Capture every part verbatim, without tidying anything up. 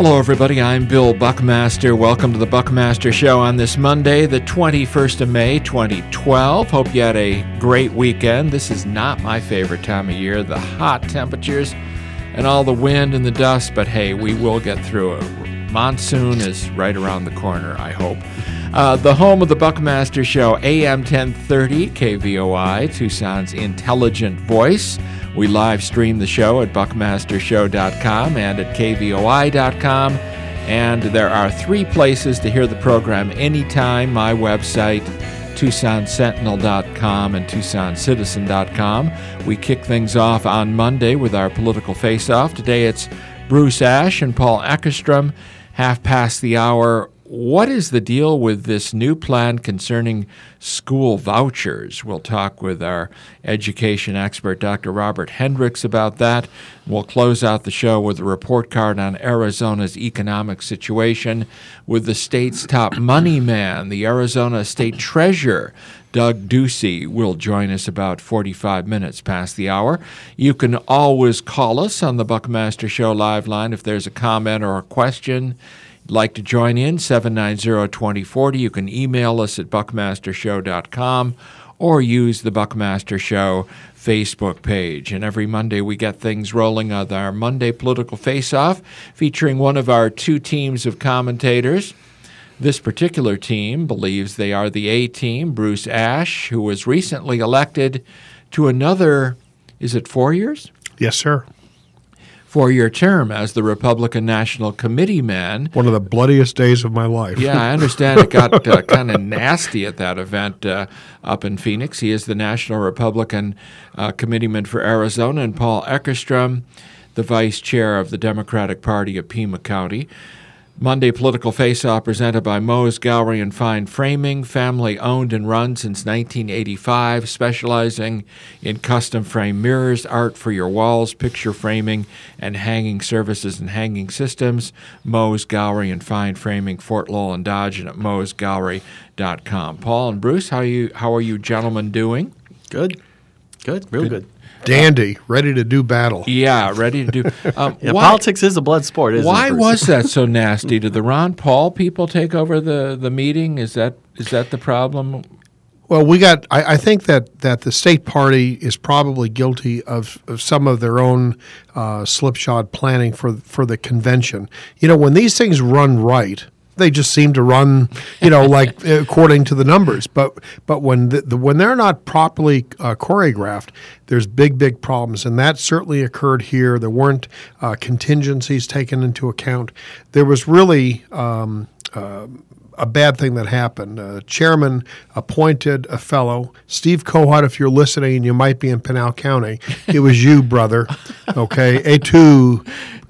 Hello, everybody. I'm Bill Buckmaster. Welcome to the Buckmaster Show on this Monday, the twenty-first of May, twenty twelve. Hope you had a great weekend. This is not my favorite time of year, the hot temperatures and all the wind and the dust, but hey, we will get through it. Monsoon is right around the corner, I hope. Uh, the home of the Buckmaster Show, A M ten thirty, K V O I, Tucson's intelligent voice. We live stream the show at buckmaster show dot com and at k v o i dot com. And there are three places to hear the program anytime. My website, tucson sentinel dot com and tucson citizen dot com. We kick things off on Monday with our political face-off. Today it's Bruce Ash and Paul Eckerstrom, half past the hour. What is the deal with this new plan concerning school vouchers? We'll talk with our education expert, Doctor Robert Hendricks, about that. We'll close out the show with a report card on Arizona's economic situation with the state's top money man, the Arizona State Treasurer, Doug Ducey, will join us about forty-five minutes past the hour. You can always call us on the Buckmaster Show live line if there's a comment or a question like to join in, seven nine zero, two zero four zero. You can email us at buckmaster show dot com or use the Buckmaster Show Facebook page. And every Monday we get things rolling on our Monday Political Face-Off, featuring one of our two teams of commentators. This particular team believes they are the A team, Bruce Ash, who was recently elected to another, is it four years? Yes, sir. Four-year term as the Republican National Committee man. One of the bloodiest days of my life. Yeah, I understand it got uh, kind of nasty at that event uh, up in Phoenix. He is the National Republican uh, Committeeman for Arizona, and Paul Eckerstrom, the vice chair of the Democratic Party of Pima County. Monday Political Face-Off presented by Moe's Gallery and Fine Framing, family-owned and run since nineteen eighty-five, specializing in custom-frame mirrors, art for your walls, picture framing, and hanging services and hanging systems. Moe's Gallery and Fine Framing, Fort Lowell and Dodge, and at moes gallery dot com. Paul and Bruce, how are you, how are you gentlemen doing? Good. Good. Real good. good. Dandy, ready to do battle. Yeah, ready to do. Um, yeah, why, politics is a blood sport, isn't why it? Why was that so nasty? Did the Ron Paul people take over the, the meeting? Is that is that the problem? Well, we got. I, I think that, that the state party is probably guilty of, of some of their own uh, slipshod planning for for the convention. You know, when these things run right, they just seem to run, you know, like according to the numbers. But but when the, the when they're not properly uh, choreographed, there's big big problems, and that certainly occurred here. There weren't uh, contingencies taken into account. There was really um, uh, a bad thing that happened. Uh, chairman appointed a fellow, Steve Kohut. If you're listening, and you might be in Pinal County, it was you, brother. Okay, A two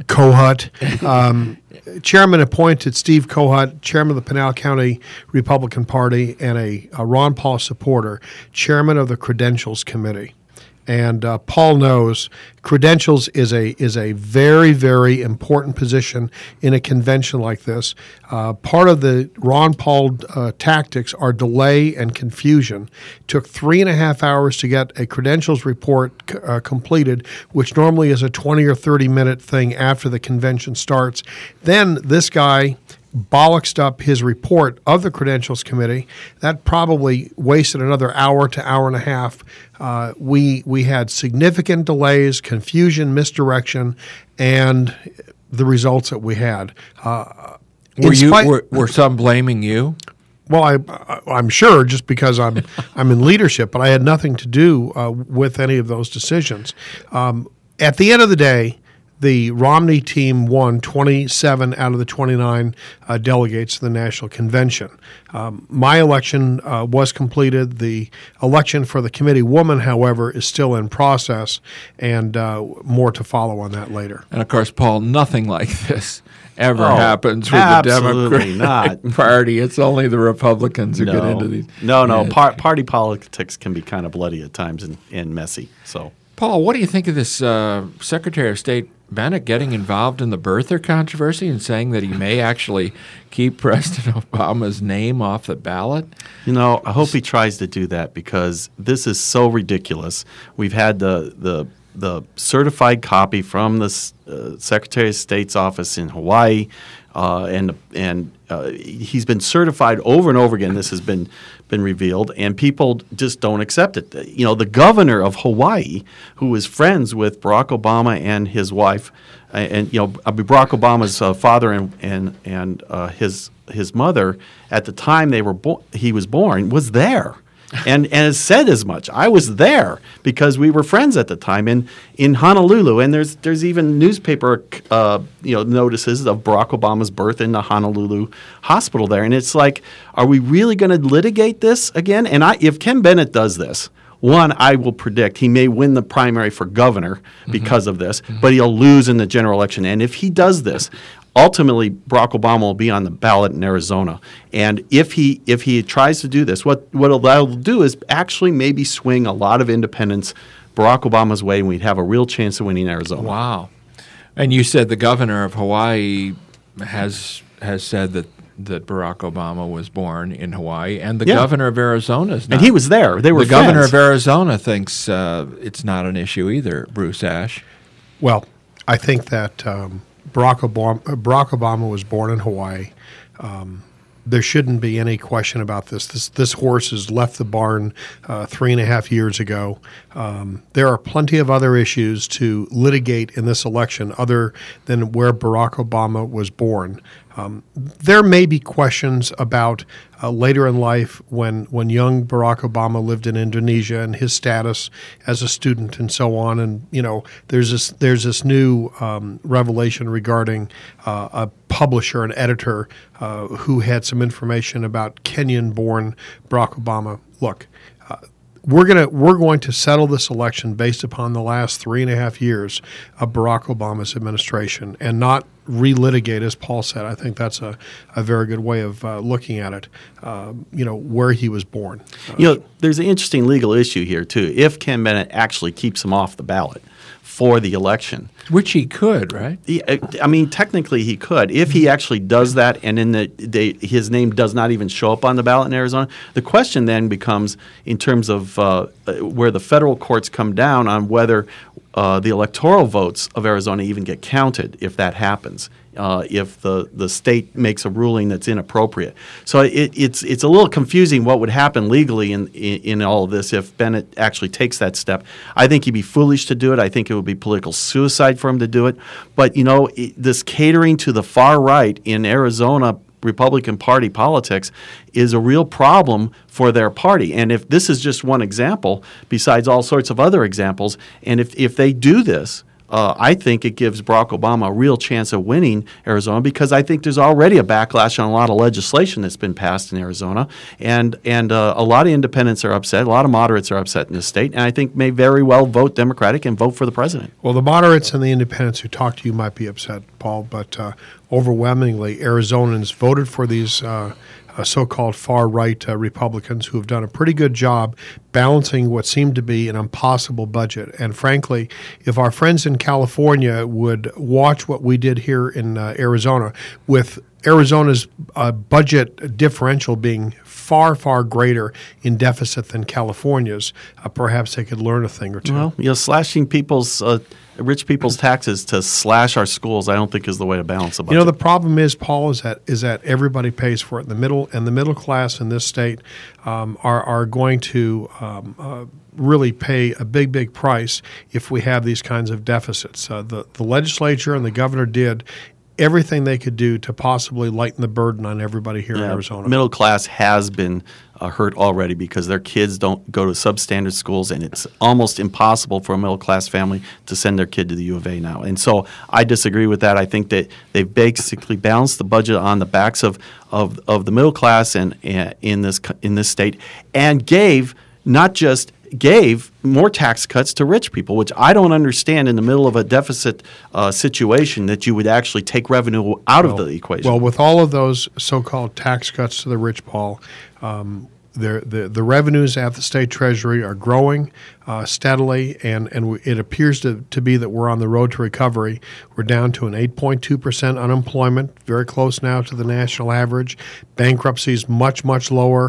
Kohut. Um, Chairman appointed Steve Kohut, chairman of the Pinal County Republican Party, and a, a Ron Paul supporter, chairman of the Credentials Committee. And uh, Paul knows credentials is a is a very, very important position in a convention like this. Uh, part of the Ron Paul uh, tactics are delay and confusion. It took three and a half hours to get a credentials report c- uh, completed, which normally is a twenty or thirty minute thing after the convention starts. Then this guy bollocksed up his report of the Credentials Committee. That probably wasted another hour to hour and a half. Uh, we we had significant delays, confusion, misdirection, and the results that we had. Uh, were, you, spite, were, were some blaming you? Well, I, I'm sure just because I'm I'm in leadership, but I had nothing to do uh, with any of those decisions. Um, at the end of the day, the Romney team won twenty-seven out of the twenty-nine uh, delegates to the National Convention. Um, my election uh, was completed. The election for the committee woman, however, is still in process, and uh, more to follow on that later. And, of course, Paul, nothing like this ever oh, happens with the Democratic not. Party. It's only the Republicans who no. get into these. No, no. Par- party politics can be kind of bloody at times and, and messy. So, Paul, what do you think of this uh, Secretary of State Bennett getting involved in the birther controversy and saying that he may actually keep President Obama's name off the ballot? You know, I hope he tries to do that because this is so ridiculous. We've had the the the certified copy from the uh, Secretary of State's office in Hawaii, uh, and and uh, he's been certified over and over again. This has been been revealed, and people just don't accept it. You know, the governor of Hawaii, who is friends with Barack Obama and his wife, and, and you know, Barack Obama's uh, father and and and uh, his his mother at the time they were bo- he was born was there. and and has said as much. I was there because we were friends at the time in, in Honolulu, and there's there's even newspaper uh, you know notices of Barack Obama's birth in the Honolulu hospital there, and it's like, are we really going to litigate this again? And I, if Ken Bennett does this, one, I will predict he may win the primary for governor because mm-hmm. of this, mm-hmm. but he'll lose in the general election. And if he does this, ultimately, Barack Obama will be on the ballot in Arizona, and if he if he tries to do this, what what that'll do is actually maybe swing a lot of independents Barack Obama's way, and we'd have a real chance of winning Arizona. Wow! And you said the governor of Hawaii has has said that that Barack Obama was born in Hawaii, and the yeah. governor of Arizona is not. And he was there. They were the friends. governor of Arizona thinks uh, it's not an issue either. Bruce Ash. Well, I think that. Um, Barack Obama, Barack Obama was born in Hawaii. Um, there shouldn't be any question about this. This this horse has left the barn uh, three and a half years ago. Um, there are plenty of other issues to litigate in this election other than where Barack Obama was born. Um, there may be questions about uh, later in life when, when young Barack Obama lived in Indonesia and his status as a student and so on. And you know, there's this there's this new um, revelation regarding uh, a publisher, an editor, uh, who had some information about Kenyan-born Barack Obama. Look. Uh, We're gonna we're going to settle this election based upon the last three and a half years of Barack Obama's administration, and not relitigate, as Paul said. I think that's a, a very good way of uh, looking at it. Uh, you know, where he was born. Uh, you know, there's an interesting legal issue here too. If Ken Bennett actually keeps him off the ballot for the election, which he could, right? He, I mean, technically he could. If he actually does that, and in the they, his name does not even show up on the ballot in Arizona, the question then becomes, in terms of uh, where the federal courts come down on whether uh, the electoral votes of Arizona even get counted if that happens. Uh, if the, the state makes a ruling that's inappropriate. So it, it's it's a little confusing what would happen legally in, in, in all of this if Bennett actually takes that step. I think he'd be foolish to do it. I think it would be political suicide for him to do it. But, you know, it, this catering to the far right in Arizona Republican Party politics is a real problem for their party. And if this is just one example, besides all sorts of other examples, and if, if they do this, Uh, I think it gives Barack Obama a real chance of winning Arizona, because I think there's already a backlash on a lot of legislation that's been passed in Arizona, and and uh, a lot of independents are upset, a lot of moderates are upset in this state, and I think may very well vote Democratic and vote for the president. Well, the moderates and the independents who talk to you might be upset, Paul, but uh, overwhelmingly Arizonans voted for these uh, uh, so-called far-right uh, Republicans who have done a pretty good job balancing what seemed to be an impossible budget. And frankly, if our friends in California would watch what we did here in uh, Arizona, with Arizona's uh, budget differential being far, far greater in deficit than California's, uh, perhaps they could learn a thing or two. Well, you know, slashing people's uh, rich people's taxes to slash our schools, I don't think is the way to balance a budget. You know, the problem is, Paul, is that is that everybody pays for it. The middle and the middle class in this state um, are are going to um, uh, really pay a big, big price if we have these kinds of deficits. Uh, the the legislature and the governor did everything they could do to possibly lighten the burden on everybody here yeah, in Arizona. Middle class has been uh, hurt already because their kids don't go to substandard schools, and it's almost impossible for a middle class family to send their kid to the U of A now. And so I disagree with that. I think that they've basically balanced the budget on the backs of of, of the middle class and, and in this in this state, and gave not just gave more tax cuts to rich people, which I don't understand in the middle of a deficit uh, situation that you would actually take revenue out well, of the equation. Well, with all of those so-called tax cuts to the rich, Paul, um, the, the the revenues at the state treasury are growing uh, steadily, and, and we, it appears to, to be that we're on the road to recovery. We're down to an eight point two percent unemployment, very close now to the national average. Bankruptcies much, much lower.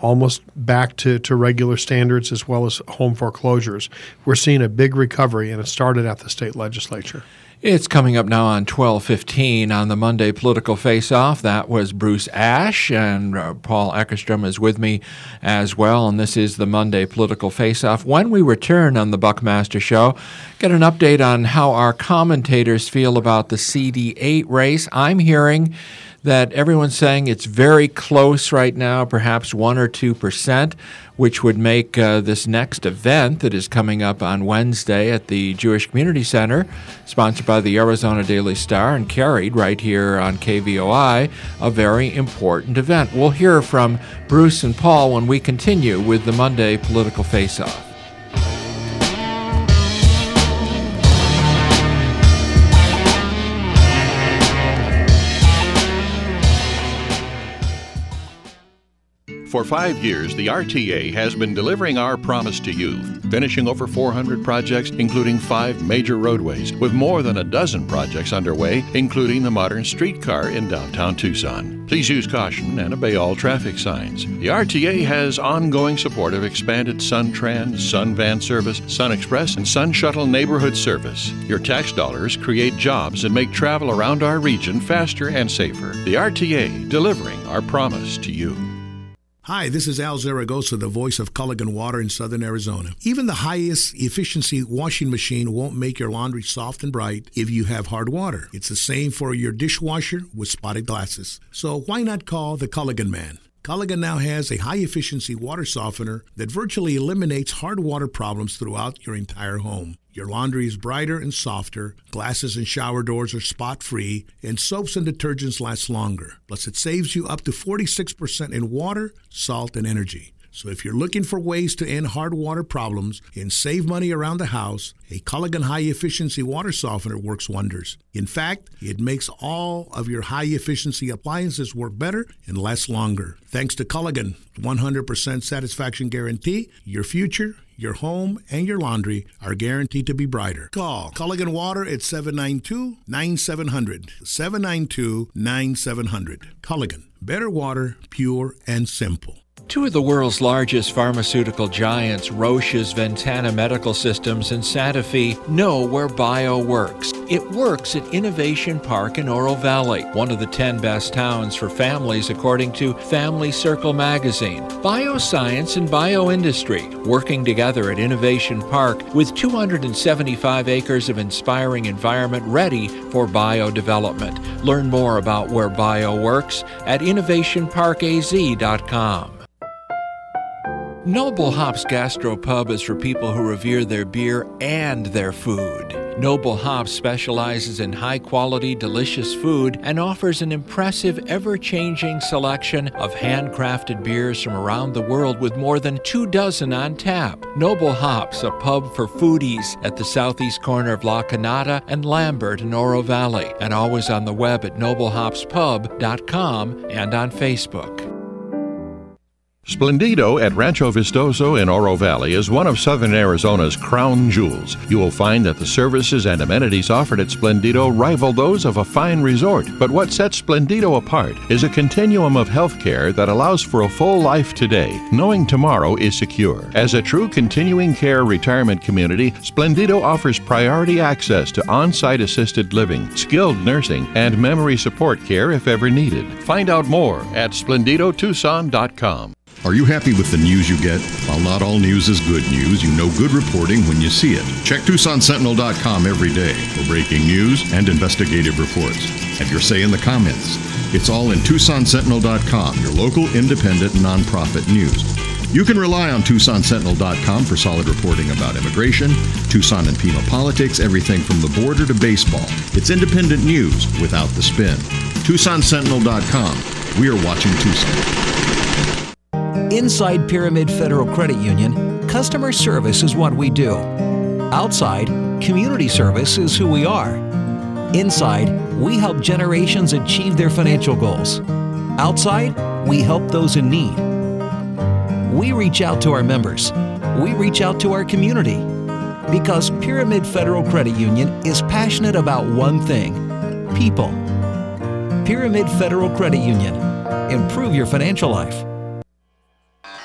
almost back to, to regular standards as well as home foreclosures. We're seeing a big recovery, and it started at the state legislature. It's coming up now on twelve fifteen on the Monday Political Face-Off. That was Bruce Ash, and uh, Paul Eckerstrom is with me as well, and this is the Monday Political Face-Off. When we return on the Buckmaster Show, get an update on how our commentators feel about the C D eight race. I'm hearing that everyone's saying it's very close right now, perhaps one or two percent, which would make uh, this next event that is coming up on Wednesday at the Jewish Community Center, sponsored by the Arizona Daily Star and carried right here on K V O I, a very important event. We'll hear from Bruce and Paul when we continue with the Monday Political Face-Off. For five years, the R T A has been delivering our promise to you, finishing over four hundred projects, including five major roadways, with more than a dozen projects underway, including the modern streetcar in downtown Tucson. Please use caution and obey all traffic signs. The R T A has ongoing support of expanded SunTran, SunVan service, SunExpress, and Sun Shuttle neighborhood service. Your tax dollars create jobs and make travel around our region faster and safer. The R T A, delivering our promise to you. Hi, this is Al Zaragoza, the voice of Culligan Water in Southern Arizona. Even the highest efficiency washing machine won't make your laundry soft and bright if you have hard water. It's the same for your dishwasher with spotted glasses. So why not call the Culligan Man? Culligan now has a high-efficiency water softener that virtually eliminates hard water problems throughout your entire home. Your laundry is brighter and softer, glasses and shower doors are spot-free, and soaps and detergents last longer. Plus, it saves you up to forty-six percent in water, salt, and energy. So if you're looking for ways to end hard water problems and save money around the house, a Culligan high-efficiency water softener works wonders. In fact, it makes all of your high-efficiency appliances work better and last longer. Thanks to Culligan, one hundred percent satisfaction guarantee, your future, your home, and your laundry are guaranteed to be brighter. Call Culligan Water at seven nine two, nine seven zero zero, seven nine two, nine seven zero zero. Culligan, better water, pure and simple. Two of the world's largest pharmaceutical giants, Roche's Ventana Medical Systems and Santa Fe, know where bio works. It works at Innovation Park in Oro Valley, one of the ten best towns for families according to Family Circle magazine. Bioscience and bioindustry working together at Innovation Park with two hundred seventy-five acres of inspiring environment ready for bio development. Learn more about where bio works at innovation park a z dot com. Noble Hops Gastropub is for people who revere their beer and their food. Noble Hops specializes in high-quality, delicious food and offers an impressive, ever-changing selection of handcrafted beers from around the world with more than two dozen on tap. Noble Hops, a pub for foodies at the southeast corner of La Canada and Lambert in Oro Valley, and always on the web at noble hops pub dot com and on Facebook. Splendido at Rancho Vistoso in Oro Valley is one of Southern Arizona's crown jewels. You will find that the services and amenities offered at Splendido rival those of a fine resort. But what sets Splendido apart is a continuum of health care that allows for a full life today, knowing tomorrow is secure. As a true continuing care retirement community, Splendido offers priority access to on-site assisted living, skilled nursing, and memory support care if ever needed. Find out more at splendido tucson dot com. Are you happy with the news you get? While not all news is good news, you know good reporting when you see it. Check Tucson Sentinel dot com every day for breaking news and investigative reports. Have your say in the comments. It's all in Tucson Sentinel dot com, your local independent nonprofit news. You can rely on Tucson Sentinel dot com for solid reporting about immigration, Tucson and Pima politics, everything from the border to baseball. It's independent news without the spin. Tucson Sentinel dot com. We are watching Tucson. Inside Pyramid Federal Credit Union, customer service is what we do. Outside, community service is who we are. Inside, we help generations achieve their financial goals. Outside, we help those in need. We reach out to our members. We reach out to our community. Because Pyramid Federal Credit Union is passionate about one thing: people. Pyramid Federal Credit Union. Improve your financial life.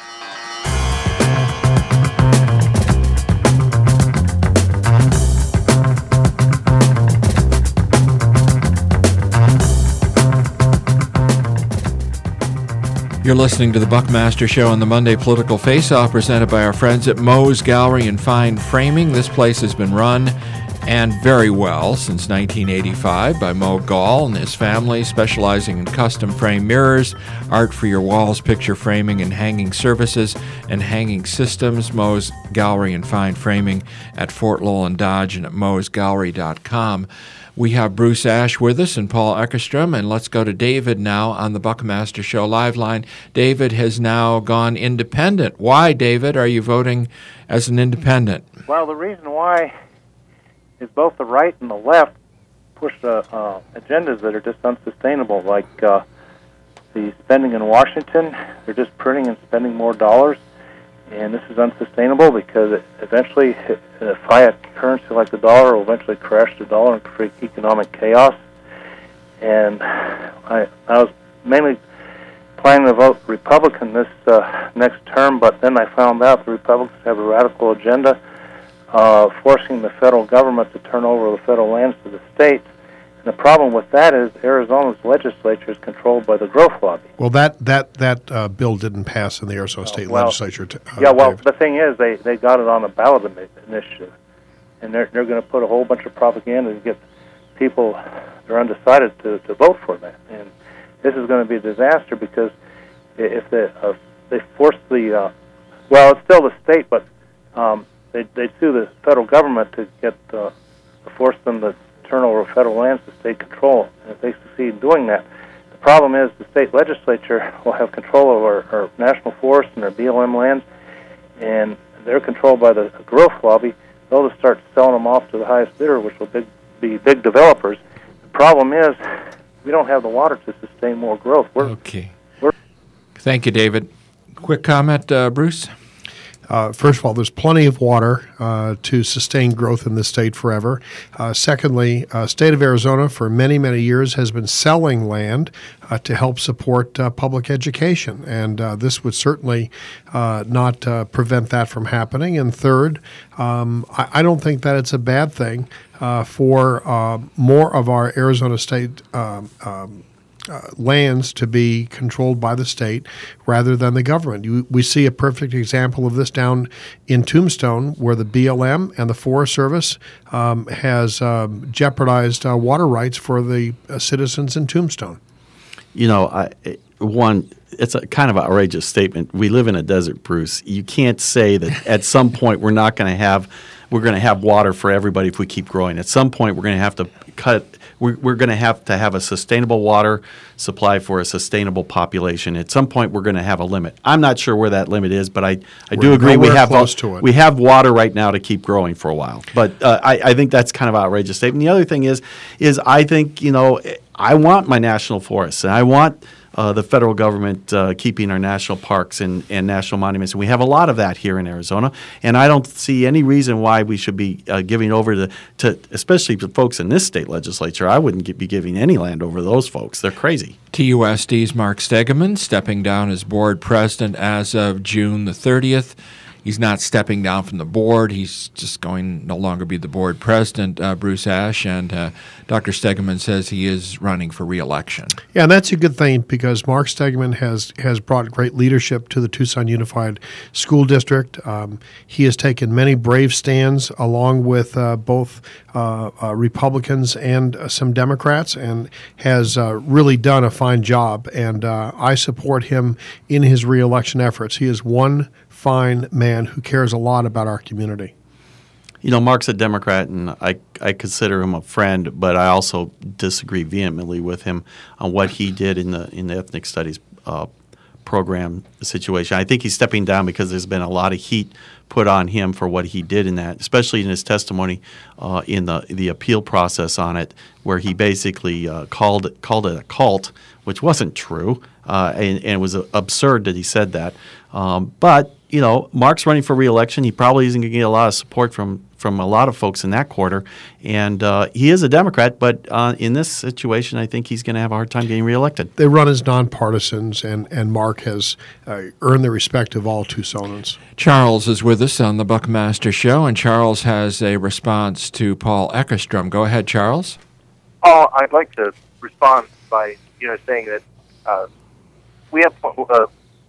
You're listening to the Buckmaster Show on the Monday Political Face-Off, presented by our friends at Moe's Gallery and Fine Framing. This place has been run and very well since nineteen eighty-five by Mo Gall and his family, specializing in custom frame mirrors, art for your walls, picture framing, and hanging services and hanging systems. Moe's Gallery and Fine Framing at Fort Lowell and Dodge and at moes gallery dot com. We have Bruce Ash with us and Paul Eckerstrom, and let's go to David now on the Buckmaster Show live line. David has now gone independent. Why, David, are you voting as an independent? Well, the reason why is both the right and the left push uh, uh, agendas that are just unsustainable, like uh, the spending in Washington. They're just printing and spending more dollars, and this is unsustainable because it eventually, a fiat currency like the dollar will eventually crash the dollar and create economic chaos. And I, I was mainly planning to vote Republican this uh, next term, but then I found out the Republicans have a radical agenda uh, forcing the federal government to turn over the federal lands to the states. And the problem with that is Arizona's legislature is controlled by the growth lobby. Well, that that that uh, bill didn't pass in the Arizona State well, Legislature. T- uh, yeah, well, Dave. the thing is, they, they got it on a ballot initiative, and they're they're going to put a whole bunch of propaganda to get people that are undecided to, to vote for that. And this is going to be a disaster because if they uh, they force the uh, well, it's still the state, but um, they they sue the federal government to get uh, to force them to turn over federal lands to state control. And if they succeed in doing that, the problem is the state legislature will have control over our, our national forests and our B L M lands, and they're controlled by the growth lobby. They'll just start selling them off to the highest bidder, which will big, be big developers. The problem is we don't have the water to sustain more growth. We're, okay. We're Thank you, David. Quick comment, uh, Bruce? Uh, first of all, there's plenty of water uh, to sustain growth in the state forever. Uh, secondly, uh, state of Arizona for many, many years has been selling land uh, to help support uh, public education, and uh, this would certainly uh, not uh, prevent that from happening. And third, um, I, I don't think that it's a bad thing uh, for uh, more of our Arizona state um, um, Uh, lands to be controlled by the state rather than the government. You, we see a perfect example of this down in Tombstone, where the B L M and the Forest Service um, has um, jeopardized uh, water rights for the uh, citizens in Tombstone. You know, I, one, it's a kind of an outrageous statement. We live in a desert, Bruce. You can't say that at some point we're not going to have we're going to have water for everybody if we keep growing. At some point we're going to have to cut. We're, we're going to have to have a sustainable water supply for a sustainable population. At some point, we're going to have a limit. I'm not sure where that limit is, but I, I do agree we have close to it. we have water right now to keep growing for a while. But uh, I, I think that's kind of an outrageous statement. The other thing is, is I think you know I want my national forests, and I want uh, the federal government uh, keeping our national parks and, and national monuments. And we have a lot of that here in Arizona, and I don't see any reason why we should be uh, giving over to, to, especially to folks in this state legislature. I wouldn't be giving any land over to those folks. They're crazy. T U S D's Mark Stegeman stepping down as board president as of June the thirtieth. He's not stepping down from the board. He's just going to no longer be the board president, uh, Bruce Ash, and uh, Doctor Stegeman says he is running for re-election. Yeah, and that's a good thing because Mark Stegeman has, has brought great leadership to the Tucson Unified School District. Um, he has taken many brave stands along with uh, both uh, uh, Republicans and uh, some Democrats and has uh, really done a fine job, and uh, I support him in his re-election efforts. He is one fine man who cares a lot about our community. You know, Mark's a Democrat, and I, I consider him a friend, but I also disagree vehemently with him on what he did in the in the ethnic studies uh, program situation. I think he's stepping down because there's been a lot of heat put on him for what he did in that, especially in his testimony uh, in the the appeal process on it, where he basically uh, called called it a cult, which wasn't true, uh, and, and it was absurd that he said that. Um, but you know, Mark's running for re-election. He probably isn't going to get a lot of support from, from a lot of folks in that quarter. And uh, he is a Democrat, but uh, in this situation, I think he's going to have a hard time getting re-elected. They run as nonpartisans, and, and Mark has uh, earned the respect of all Tucsonans. Charles is with us on the Buckmaster Show, and Charles has a response to Paul Eckerstrom. Go ahead, Charles. Oh, I'd like to respond by you know saying that uh, we have uh,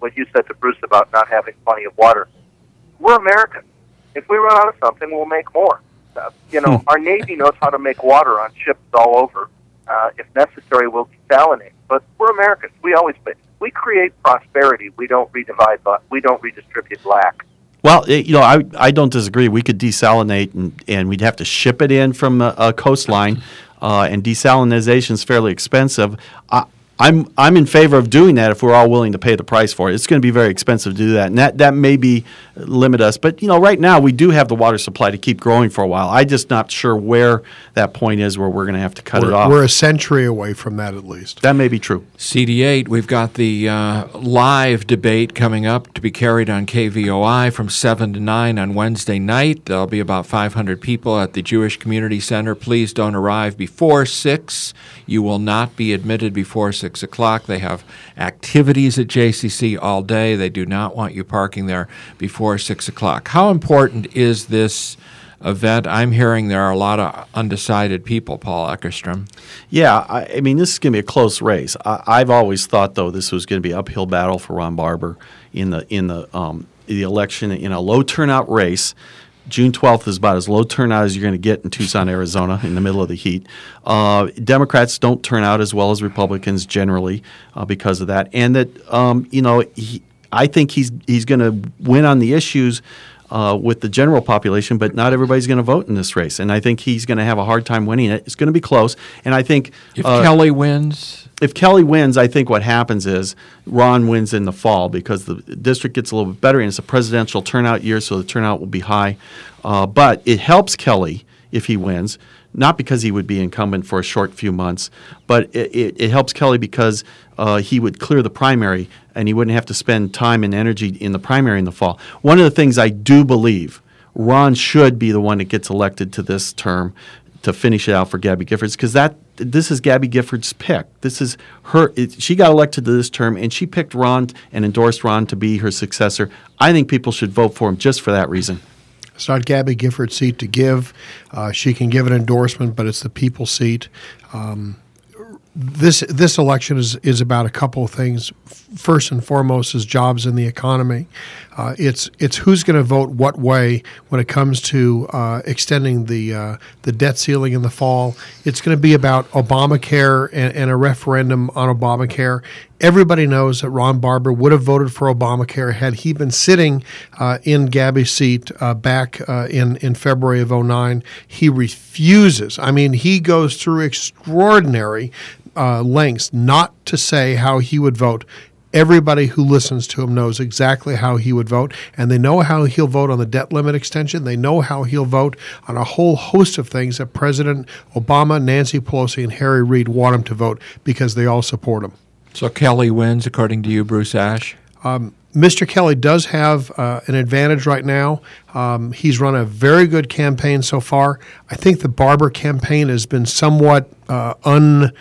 what you said to Bruce about not having plenty of water. We're Americans. If we run out of something, we'll make more. Uh, you know, Hmm. our Navy knows how to make water on ships all over. Uh, if necessary, we'll desalinate. But we're Americans. We always we create prosperity. We don't redivide. But we don't redistribute lack. Well, it, you know, I, I don't disagree. We could desalinate, and, and we'd have to ship it in from a, a coastline, uh, and desalinization is fairly expensive. I, I'm I'm in favor of doing that if we're all willing to pay the price for it. It's going to be very expensive to do that, and that, that may be limit us. But you know, right now we do have the water supply to keep growing for a while. I'm just not sure where that point is where we're going to have to cut we're, it off. We're a century away from that at least. That may be true. C D eight, we've got the uh, live debate coming up to be carried on K V O I from seven to nine on Wednesday night. There'll be about five hundred people at the Jewish Community Center. Please don't arrive before six. You will not be admitted before six o'clock. They have activities at J C C all day. They do not want you parking there before six o'clock. How important is this event? I'm hearing there are a lot of undecided people, Paul Eckerstrom. Yeah, I, I mean, this is going to be a close race. I, I've always thought, though, this was going to be an uphill battle for Ron Barber in the in the um, the election in a low turnout race. June twelfth is about as low turnout as you're going to get in Tucson, Arizona, in the middle of the heat. Uh, Democrats don't turn out as well as Republicans generally uh, because of that, and that um, you know, he, I think he's he's going to win on the issues uh, with the general population, but not everybody's going to vote in this race, and I think he's going to have a hard time winning it. It's going to be close, and I think If uh, Kelly wins, if Kelly wins, I think what happens is Ron wins in the fall because the district gets a little bit better, and it's a presidential turnout year, so the turnout will be high. Uh, but it helps Kelly if he wins, not because he would be incumbent for a short few months, but it, it, it helps Kelly because uh, he would clear the primary, and he wouldn't have to spend time and energy in the primary in the fall. One of the things I do believe, Ron should be the one that gets elected to this term to finish it out for Gabby Giffords, because that this is Gabby Giffords' pick. This is her. It, she got elected to this term, and she picked Ron and endorsed Ron to be her successor. I think people should vote for him just for that reason. It's not Gabby Giffords' seat to give. Uh, she can give an endorsement, but it's the people's seat. Um, this this election is is about a couple of things. First and foremost is jobs and the economy. Uh, it's it's who's going to vote what way when it comes to uh, extending the uh, the debt ceiling in the fall. It's going to be about Obamacare and, and a referendum on Obamacare. Everybody knows that Ron Barber would have voted for Obamacare had he been sitting uh, in Gabby's seat uh, back uh, in, in February of oh nine. He refuses. I mean, he goes through extraordinary uh, lengths not to say how he would vote. Everybody who listens to him knows exactly how he would vote, and they know how he'll vote on the debt limit extension. They know how he'll vote on a whole host of things that President Obama, Nancy Pelosi, and Harry Reid want him to vote because they all support him. So Kelly wins, according to you, Bruce Ash? Um, Mister Kelly does have uh, an advantage right now. Um, he's run a very good campaign so far. I think the Barber campaign has been somewhat uh, un,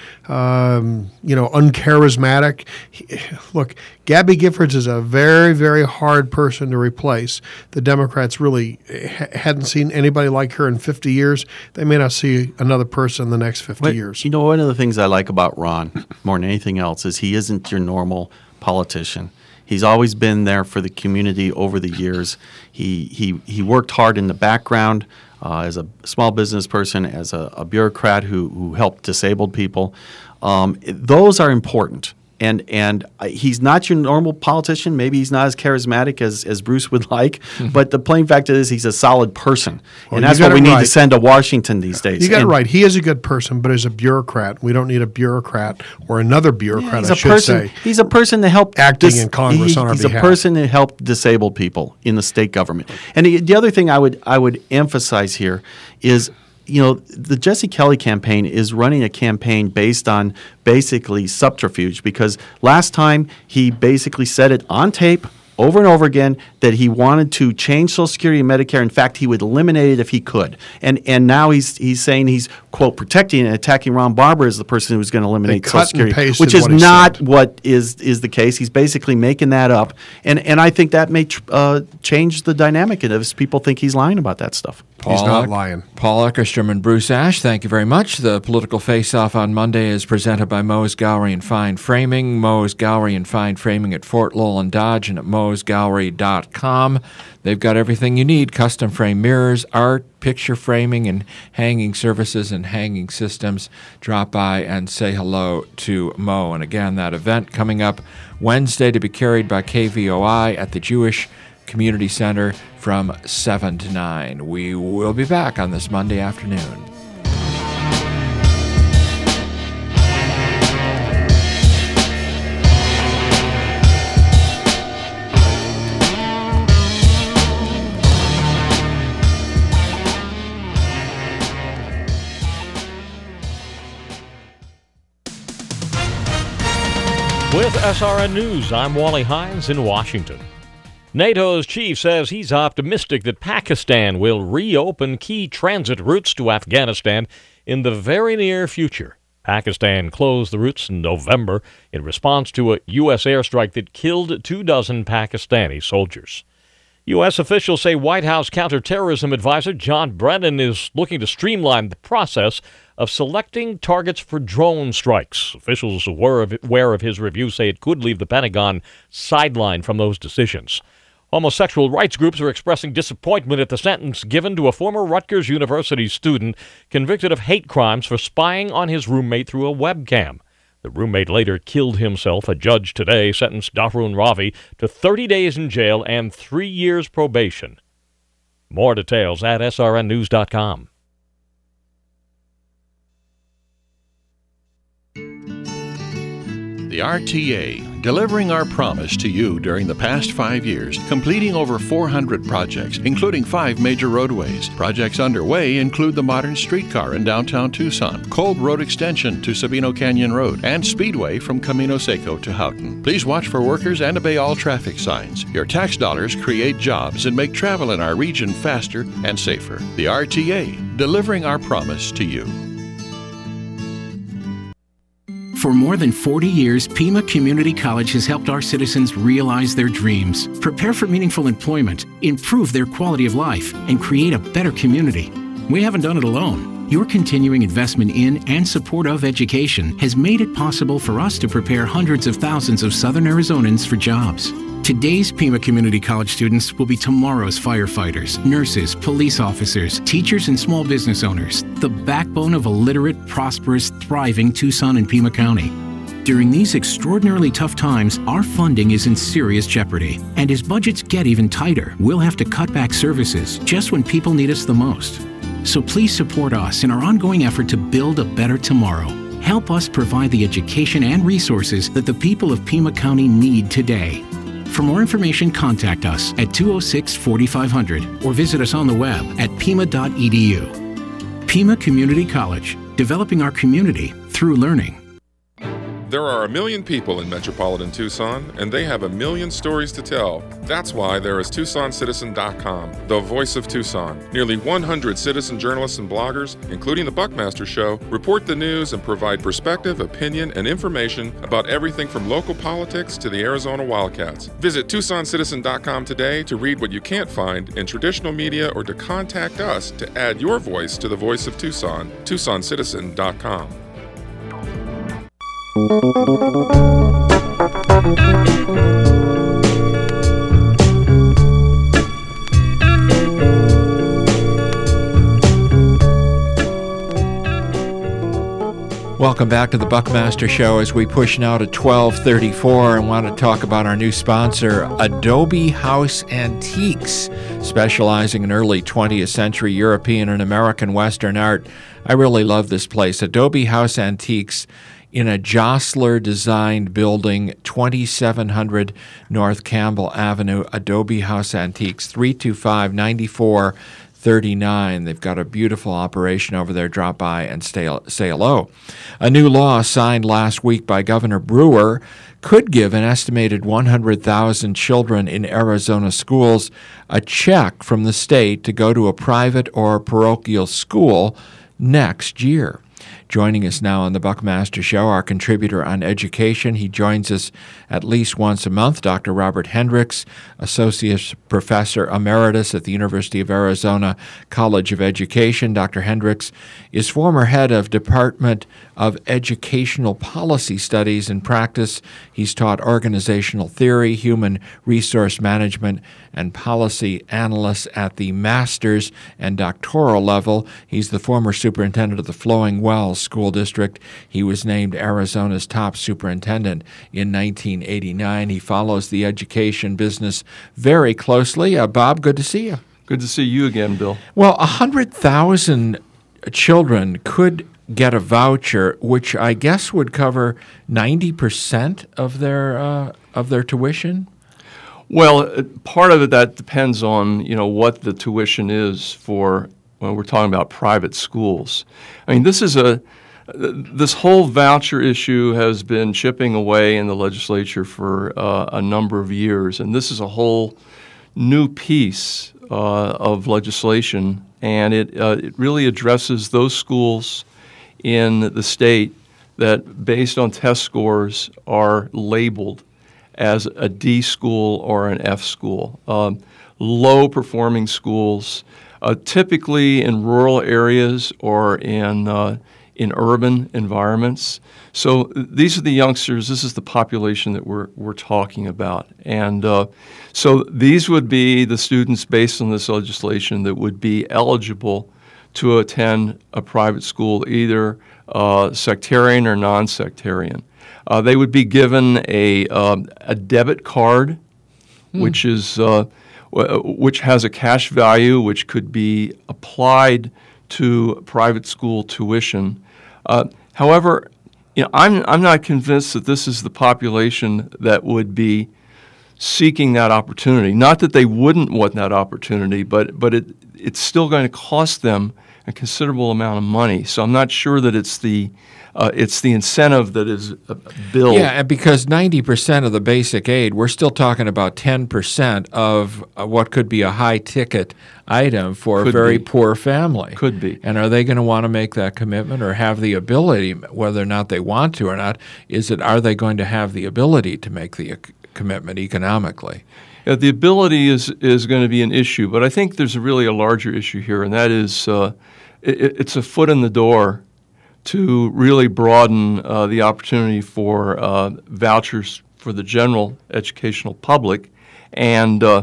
um, you know, uncharismatic. He, look, Gabby Giffords is a very, very hard person to replace. The Democrats really ha- hadn't seen anybody like her in fifty years. They may not see another person in the next fifty But, years. You know, one of the things I like about Ron more than anything else is he isn't your normal politician. He's always been there for the community over the years. He he he worked hard in the background uh, as a small business person, as a, a bureaucrat who who helped disabled people. Um, those are important. And and he's not your normal politician. Maybe he's not as charismatic as, as Bruce would like. But the plain fact is he's a solid person. Well, and that's you got what we it need right. to send to Washington these days. You got and, it right. He is a good person, but as a bureaucrat, we don't need a bureaucrat or another bureaucrat, He's I a should person. say. He's a person to help Acting in Congress he- on our he's behalf. a person to help disabled people in the state government. And the, the other thing I would I would emphasize here is, you know, the Jesse Kelly campaign is running a campaign based on basically subterfuge, because last time he basically said it on tape over and over again that he wanted to change Social Security and Medicare. In fact, he would eliminate it if he could. And and now he's he's saying he's, quote, protecting and attacking Ron Barber as the person who's going to eliminate Social Security, which is what not said. what is is the case. He's basically making that up. And and I think that may tr- uh, change the dynamic if people think he's lying about that stuff. Paul He's not Eck- lying. Paul Eckerstrom and Bruce Ash, thank you very much. The Political Face-Off on Monday is presented by Moe's Gallery and Fine Framing. Moe's Gallery and Fine Framing at Fort Lowell and Dodge and at moes gallery dot com. They've got everything you need: custom frame mirrors, art, picture framing, and hanging services and hanging systems. Drop by and say hello to Moe. And again, that event coming up Wednesday to be carried by K V O I at the Jewish Community Center from seven to nine. We will be back on this Monday afternoon. With S R N News, I'm Wally Hines in Washington. NATO's chief says he's optimistic that Pakistan will reopen key transit routes to Afghanistan in the very near future. Pakistan closed the routes in November in response to a U S airstrike that killed two dozen Pakistani soldiers. U S officials say White House counterterrorism advisor John Brennan is looking to streamline the process of selecting targets for drone strikes. Officials aware of, aware of his review say it could leave the Pentagon sidelined from those decisions. Homosexual rights groups are expressing disappointment at the sentence given to a former Rutgers University student convicted of hate crimes for spying on his roommate through a webcam. The roommate later killed himself. A judge today sentenced Darun Ravi to thirty days in jail and three years probation. More details at S R N news dot com. The R T A, delivering our promise to you during the past five years, completing over four hundred projects, including five major roadways. Projects underway include the modern streetcar in downtown Tucson, Cold Road Extension to Sabino Canyon Road, and Speedway from Camino Seco to Houghton. Please watch for workers and obey all traffic signs. Your tax dollars create jobs and make travel in our region faster and safer. The R T A, delivering our promise to you. For more than forty years, Pima Community College has helped our citizens realize their dreams, prepare for meaningful employment, improve their quality of life, and create a better community. We haven't done it alone. Your continuing investment in and support of education has made it possible for us to prepare hundreds of thousands of Southern Arizonans for jobs. Today's Pima Community College students will be tomorrow's firefighters, nurses, police officers, teachers, and small business owners, the backbone of a literate, prosperous, thriving Tucson and Pima County. During these extraordinarily tough times, our funding is in serious jeopardy. And as budgets get even tighter, we'll have to cut back services just when people need us the most. So please support us in our ongoing effort to build a better tomorrow. Help us provide the education and resources that the people of Pima County need today. For more information, contact us at two oh six, forty-five hundred or visit us on the web at pima dot e d u. Pima Community College, developing our community through learning. There are a million people in metropolitan Tucson, and they have a million stories to tell. That's why there is Tucson Citizen dot com, the voice of Tucson. Nearly one hundred citizen journalists and bloggers, including the Buckmaster Show, report the news and provide perspective, opinion, and information about everything from local politics to the Arizona Wildcats. Visit Tucson Citizen dot com today to read what you can't find in traditional media or to contact us to add your voice to the voice of Tucson, Tucson Citizen dot com. Welcome back to the Buckmaster Show as we push now to twelve thirty-four and want to talk about our new sponsor, Adobe House Antiques, specializing in early twentieth century European and American Western art. I really love this place. Adobe House Antiques in a Jostler-designed building, twenty-seven hundred North Campbell Avenue, Adobe House Antiques, three two five, nine four three nine. They've got a beautiful operation over there. Drop by and stay, say hello. A new law signed last week by Governor Brewer could give an estimated one hundred thousand children in Arizona schools a check from the state to go to a private or parochial school next year. Joining us now on the Buckmaster Show, our contributor on education. He joins us at least once a month, Doctor Robert Hendricks, Associate Professor Emeritus at the University of Arizona College of Education. Doctor Hendricks is former head of Department of Educational Policy Studies and Practice. He's taught organizational theory, human resource management, and policy analyst at the master's and doctoral level. He's the former superintendent of the Flowing Wells School District. He was named Arizona's top superintendent in nineteen eighty-nine. He follows the education business very closely. Uh, Bob, good to see you. Good to see you again, Bill. Well, one hundred thousand children could get a voucher, which I guess would cover ninety percent of their uh, of their tuition. Well, part of it that depends on, you know, what the tuition is for when we're talking about private schools. I mean, this is a this whole voucher issue has been chipping away in the legislature for uh, a number of years, and this is a whole new piece uh, of legislation, and it uh, it really addresses those schools in the state that, based on test scores, are labeled as a D school or an F school. Um, low-performing schools, uh, typically in rural areas or in uh, in urban environments. So these are the youngsters. This is the population that we're we're talking about, and uh, so these would be the students based on this legislation that would be eligible to attend a private school, either uh, sectarian or non-sectarian. Uh, they would be given a um, a debit card, hmm. which is uh, w- which has a cash value, which could be applied to private school tuition. Uh, however, you know, I'm I'm not convinced that this is the population that would be seeking that opportunity. Not that they wouldn't want that opportunity, but but it it's still going to cost them a considerable amount of money. So I'm not sure that it's the Uh, it's the incentive that is uh, billed. Yeah, and because ninety percent of the basic aid, we're still talking about ten percent of uh, what could be a high-ticket item for Could a very be. poor family. Could be. And are they going to want to make that commitment or have the ability, whether or not they want to or not, is it, are they going to have the ability to make the uh, commitment economically? Yeah, the ability is, is going to be an issue, but I think there's a really a larger issue here, and that is uh, it, it's a foot in the door to really broaden uh, the opportunity for uh, vouchers for the general educational public, and uh,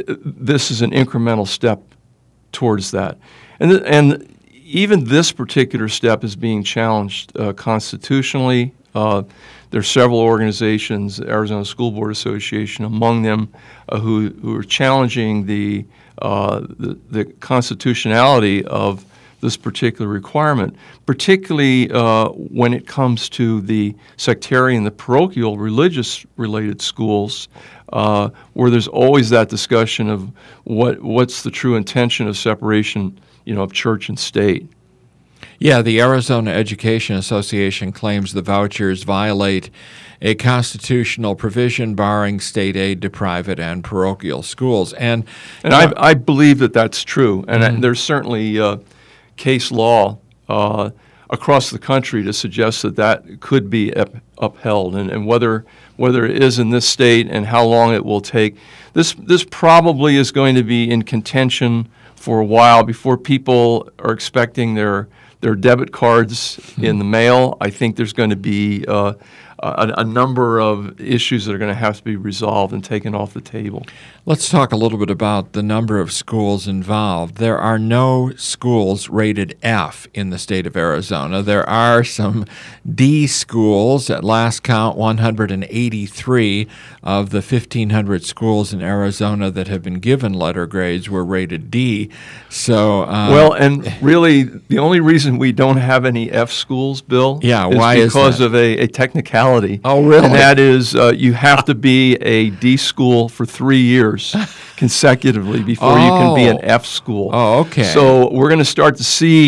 this is an incremental step towards that. And th- and even this particular step is being challenged uh, constitutionally. Uh, there are several organizations, the Arizona School Board Association among them, uh, who who are challenging the, uh, the the constitutionality of this particular requirement, particularly uh, when it comes to the sectarian, the parochial, religious-related schools, uh, where there's always that discussion of what what's the true intention of separation, you know, of church and state. Yeah, the Arizona Education Association claims the vouchers violate a constitutional provision barring state aid to private and parochial schools. And, and I, I believe that that's true, and mm-hmm. there's certainly uh, case law uh, across the country to suggest that that could be up- upheld, and, and whether whether it is in this state and how long it will take. This this probably is going to be in contention for a while before people are expecting their their debit cards mm-hmm. in the mail. I think there's going to be uh, a, a number of issues that are going to have to be resolved and taken off the table. Let's talk a little bit about the number of schools involved. There are no schools rated F in the state of Arizona. There are some D schools. At last count, one hundred eighty-three of the fifteen hundred schools in Arizona that have been given letter grades were rated D. So, um, well, and really, the only reason we don't have any F schools, Bill, yeah, is why because is that? of a, a technicality. Oh, really? And that is uh, you have to be a D school for three years consecutively before oh. you can be an F school. Oh, okay. So we're going to start to see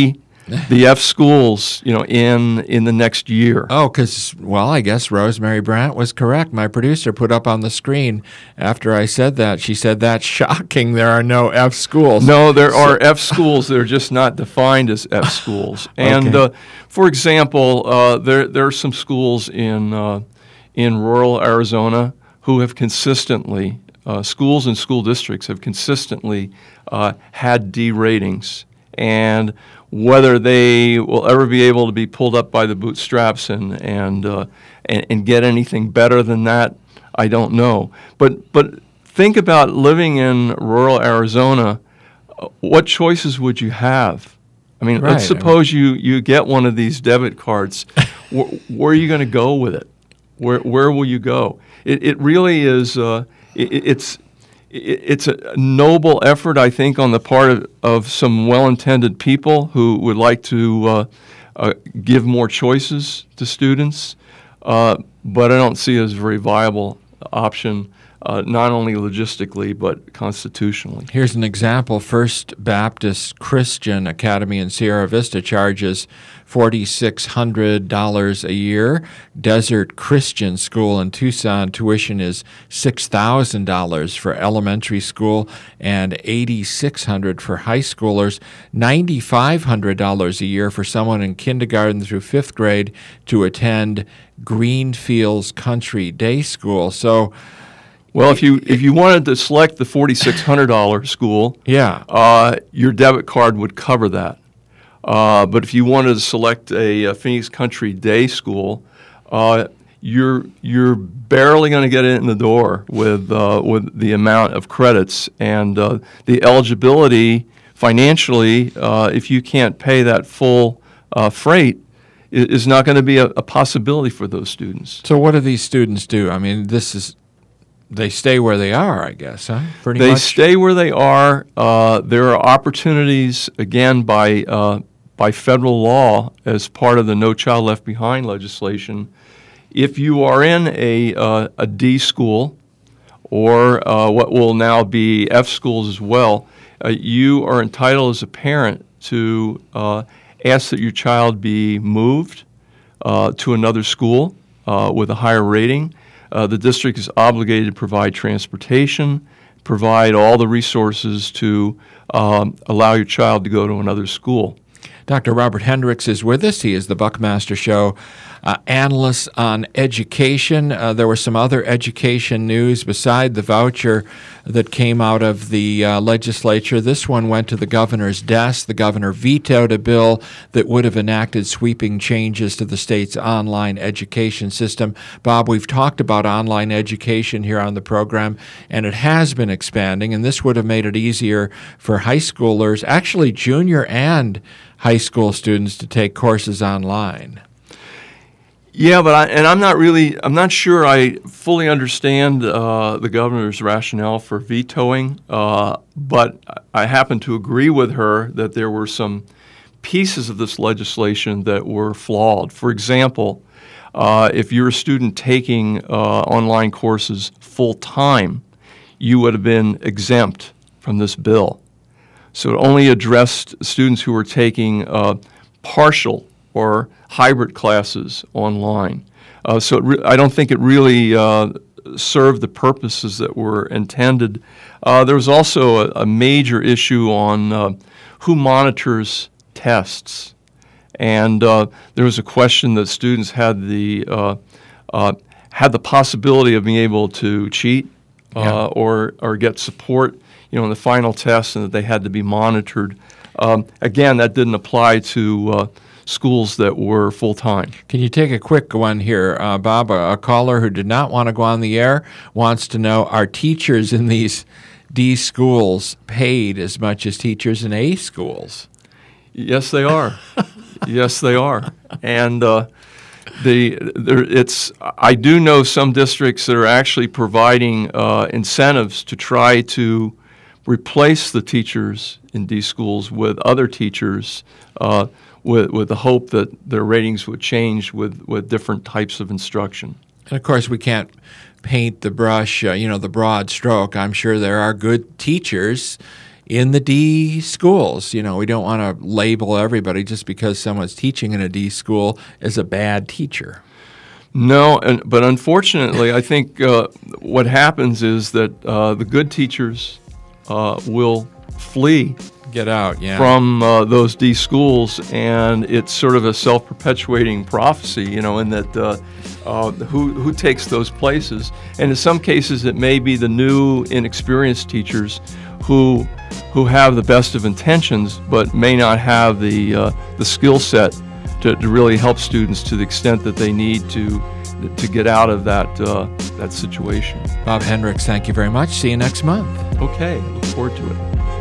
the F schools, you know, in in the next year. Oh, because, well, I guess Rosemary Brandt was correct. My producer put up on the screen after I said that. She said, that's shocking. There are no F schools. No, there so. are F schools. They're just not defined as F schools. And, okay. uh, for example, uh, there, there are some schools in, uh, in rural Arizona who have consistently, uh, schools and school districts have consistently uh, had D ratings. And whether they will ever be able to be pulled up by the bootstraps and and, uh, and and get anything better than that, I don't know. But but think about living in rural Arizona. What choices would you have? I mean, right. let's suppose you, you get one of these debit cards. where, where are you going to go with it? Where where will you go? It it really is. Uh, it, it's. It's a noble effort, I think, on the part of, of some well-intended people who would like to uh, uh, give more choices to students, uh, but I don't see it as a very viable option, uh, not only logistically but constitutionally. Here's an example. First Baptist Christian Academy in Sierra Vista charges four thousand six hundred dollars a year. Desert Christian School in Tucson tuition is six thousand dollars for elementary school and eight thousand six hundred dollars for high schoolers. nine thousand five hundred dollars a year for someone in kindergarten through fifth grade to attend Greenfields Country Day School. So, well, if you if you wanted to select the four thousand six hundred dollars school, yeah, uh, your debit card would cover that. Uh, but if you wanted to select a, a Phoenix Country Day School, uh, you're you're barely going to get in the door with uh, with the amount of credits and uh, the eligibility financially. Uh, if you can't pay that full uh, freight, is not going to be a, a possibility for those students. So what do these students do? I mean, this is. They stay where they are, I guess, huh? Pretty they much? stay where they are. Uh, there are opportunities, again, by uh, by federal law as part of the No Child Left Behind legislation. If you are in a, uh, a D school or uh, what will now be F schools as well, uh, you are entitled as a parent to uh, ask that your child be moved uh, to another school uh, with a higher rating. Uh, the district is obligated to provide transportation, provide all the resources to um, allow your child to go to another school. Doctor Robert Hendricks is with us. He is the Buckmaster Show uh, analyst on education. Uh, there was some other education news beside the voucher that came out of the uh, legislature. This one went to the governor's desk. The governor vetoed a bill that would have enacted sweeping changes to the state's online education system. Bob, we've talked about online education here on the program, and it has been expanding, and this would have made it easier for high schoolers, actually junior and high school students, to take courses online. Yeah, but I, and I'm not really, I'm not sure I fully understand uh, the governor's rationale for vetoing, uh, but I happen to agree with her that there were some pieces of this legislation that were flawed. For example, uh, if you're a student taking uh, online courses full-time, you would have been exempt from this bill. So it only addressed students who were taking uh, partial or hybrid classes online. Uh, so it re- I don't think it really uh, served the purposes that were intended. Uh, there was also a, a major issue on uh, who monitors tests. And uh, there was a question that students had the uh, uh, had the possibility of being able to cheat uh, yeah. or or get support, you know, in the final test, and that they had to be monitored. Um, again, that didn't apply to uh, schools that were full-time. Can you take a quick one here, uh, Bob? A, a caller who did not want to go on the air wants to know, are teachers in these D schools paid as much as teachers in A schools? Yes, they are. Yes, they are. And uh, the there, it's I do know some districts that are actually providing uh, incentives to try to replace the teachers in D schools with other teachers uh, with, with the hope that their ratings would change with, with different types of instruction. And, of course, we can't paint the brush, uh, you know, the broad stroke. I'm sure there are good teachers in the D schools. You know, we don't want to label everybody just because someone's teaching in a D school as a bad teacher. No, and, but unfortunately, I think uh, what happens is that uh, the good teachers uh, will flee Get out, yeah. from uh, those D schools, and it's sort of a self-perpetuating prophecy, you know, in that uh, uh, who who takes those places, and in some cases it may be the new, inexperienced teachers who who have the best of intentions, but may not have the uh, the skill set to, to really help students to the extent that they need to to get out of that uh, that situation. Bob Hendricks, thank you very much. See you next month. Okay, I look forward to it.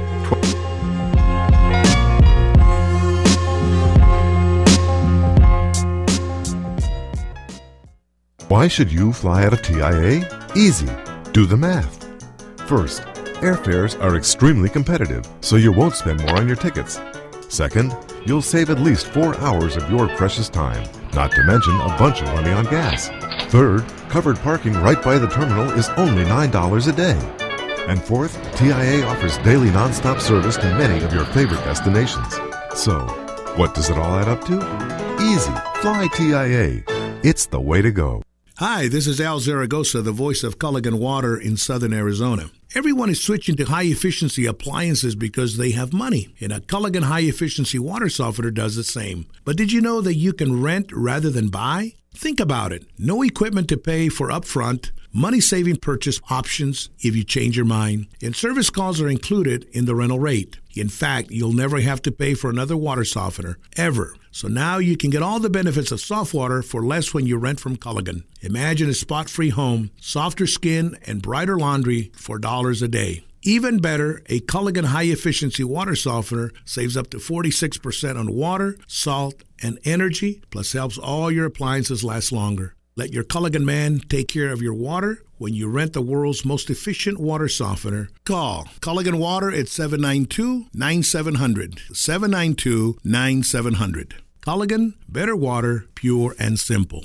Why should you fly out of T I A? Easy. Do the math. First, airfares are extremely competitive, so you won't spend more on your tickets. Second, you'll save at least four hours of your precious time, not to mention a bunch of money on gas. Third, covered parking right by the terminal is only nine dollars a day. And fourth, T I A offers daily nonstop service to many of your favorite destinations. So, what does it all add up to? Easy. Fly T I A. It's the way to go. Hi, this is Al Zaragoza, the voice of Culligan Water in Southern Arizona. Everyone is switching to high-efficiency appliances because they have money, and a Culligan high-efficiency water softener does the same. But did you know that you can rent rather than buy? Think about it. No equipment to pay for upfront, money-saving purchase options if you change your mind, and service calls are included in the rental rate. In fact, you'll never have to pay for another water softener, ever. So now you can get all the benefits of soft water for less when you rent from Culligan. Imagine a spot-free home, softer skin, and brighter laundry for dollars a day. Even better, a Culligan high-efficiency water softener saves up to forty-six percent on water, salt, and energy, plus helps all your appliances last longer. Let your Culligan man take care of your water when you rent the world's most efficient water softener. Call Culligan Water at seven nine two, nine seven zero zero, seven nine two, nine seven zero zero. Culligan, better water, pure and simple.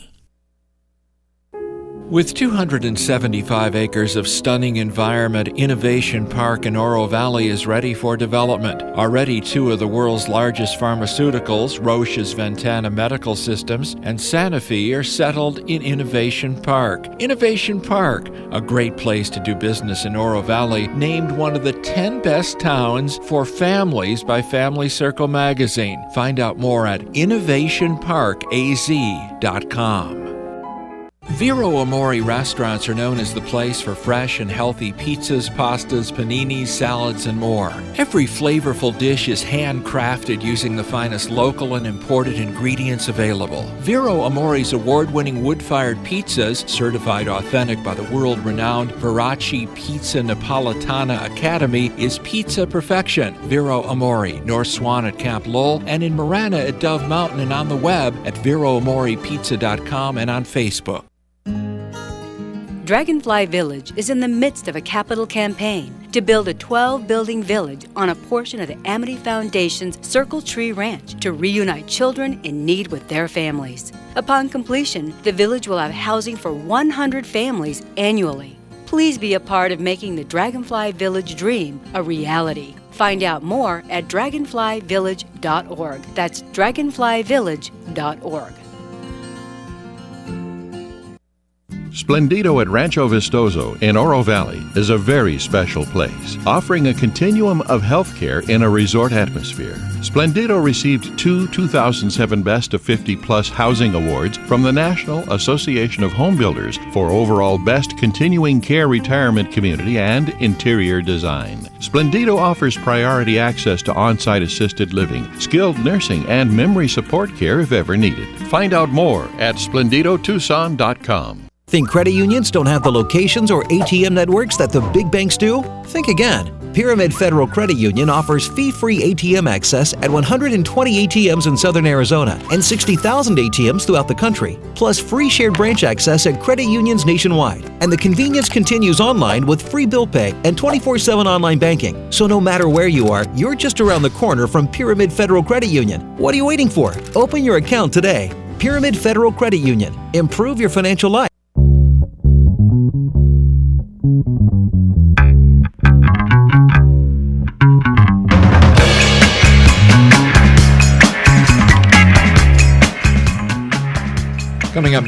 With two hundred seventy-five acres of stunning environment, Innovation Park in Oro Valley is ready for development. Already two of the world's largest pharmaceuticals, Roche's Ventana Medical Systems and Sanofi, are settled in Innovation Park. Innovation Park, a great place to do business in Oro Valley, named one of the ten best towns for families by Family Circle magazine. Find out more at innovation park a z dot com. Vero Amore restaurants are known as the place for fresh and healthy pizzas, pastas, paninis, salads, and more. Every flavorful dish is handcrafted using the finest local and imported ingredients available. Vero Amore's award-winning wood-fired pizzas, certified authentic by the world-renowned Veracci Pizza Napolitana Academy, is pizza perfection. Vero Amore, North Swan at Camp Lowell, and in Marana at Dove Mountain, and on the web at vero amore pizza dot com and on Facebook. Dragonfly Village is in the midst of a capital campaign to build a twelve-building village on a portion of the Amity Foundation's Circle Tree Ranch to reunite children in need with their families. Upon completion, the village will have housing for one hundred families annually. Please be a part of making the Dragonfly Village dream a reality. Find out more at dragonfly village dot org. That's dragonfly village dot org. Splendido at Rancho Vistoso in Oro Valley is a very special place, offering a continuum of healthcare in a resort atmosphere. Splendido received two two thousand seven Best of fifty Plus Housing Awards from the National Association of Home Builders for overall Best Continuing Care Retirement Community and Interior Design. Splendido offers priority access to on-site assisted living, skilled nursing, and memory support care if ever needed. Find out more at splendido tucson dot com. Think credit unions don't have the locations or A T M networks that the big banks do? Think again. Pyramid Federal Credit Union offers fee-free A T M access at one hundred twenty A T Ms in Southern Arizona and sixty thousand A T Ms throughout the country, plus free shared branch access at credit unions nationwide. And the convenience continues online with free bill pay and twenty-four seven online banking. So no matter where you are, you're just around the corner from Pyramid Federal Credit Union. What are you waiting for? Open your account today. Pyramid Federal Credit Union. Improve your financial life.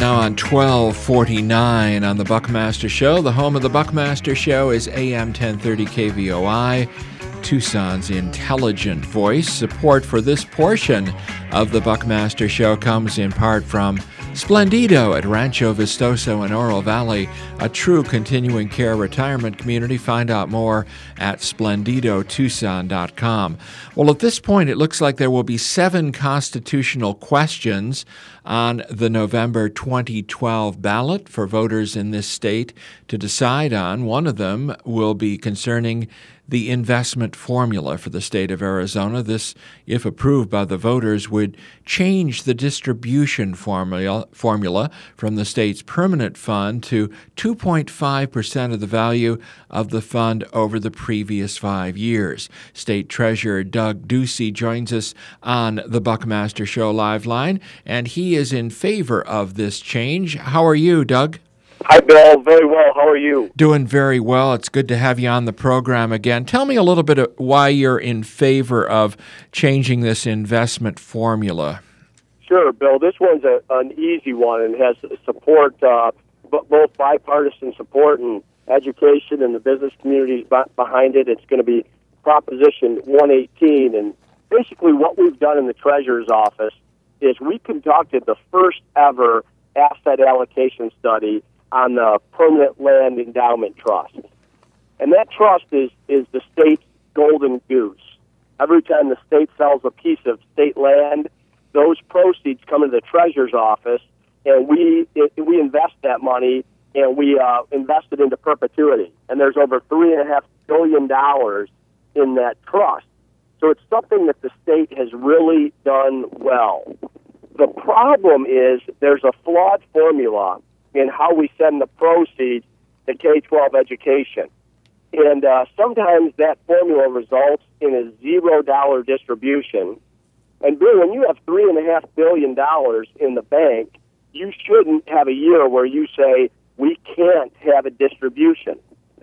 Now on twelve forty-nine on the Buckmaster Show. The home of the Buckmaster Show is A M ten thirty K V O I, Tucson's intelligent voice. Support for this portion of the Buckmaster Show comes in part from Splendido at Rancho Vistoso in Oro Valley, a true continuing care retirement community. Find out more at splendido tucson dot com. Well, at this point, it looks like there will be seven constitutional questions on the November twenty twelve ballot for voters in this state to decide on. One of them will be concerning the investment formula for the state of Arizona. This, if approved by the voters, would change the distribution formula, formula from the state's permanent fund to two point five percent of the value of the fund over the previous five years. State Treasurer Doug Ducey joins us on the Buckmaster Show Live Line, and he is in favor of this change. How are you, Doug? Hi, Bill. Very well. How are you? Doing very well. It's good to have you on the program again. Tell me a little bit of why you're in favor of changing this investment formula. Sure, Bill. This one's a, an easy one and has support, uh, both bipartisan support and education and the business community behind it. It's going to be Proposition one eighteen. And basically what we've done in the Treasurer's office is we conducted the first ever asset allocation study on the Permanent Land Endowment Trust. And that trust is, is the state's golden goose. Every time the state sells a piece of state land, those proceeds come into the Treasurer's office, and we it, we invest that money, and we uh, invest it into perpetuity. And there's over three and a half billion dollars in that trust. So it's something that the state has really done well. The problem is there's a flawed formula in how we send the proceeds to K twelve education. And uh, sometimes that formula results in a zero dollar distribution. And Bill, when you have three and a half billion dollars in the bank, you shouldn't have a year where you say, we can't have a distribution.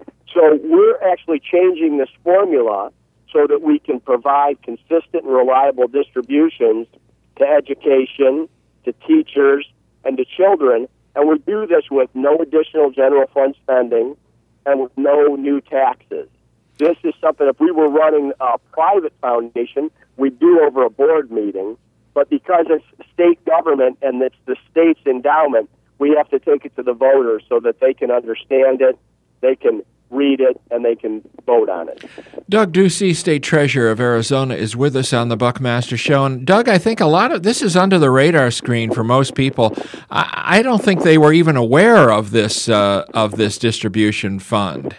So we're actually changing this formula so that we can provide consistent and reliable distributions to education, to teachers, and to children. And we do this with no additional general fund spending and with no new taxes. This is something, if we were running a private foundation, we'd do over a board meeting. But because it's state government and it's the state's endowment, we have to take it to the voters so that they can understand it, they can read it, and they can vote on it. Doug Ducey, State Treasurer of Arizona, is with us on the Buckmaster Show. And Doug, I think a lot of this is under the radar screen for most people. I, I don't think they were even aware of this uh, of this distribution fund.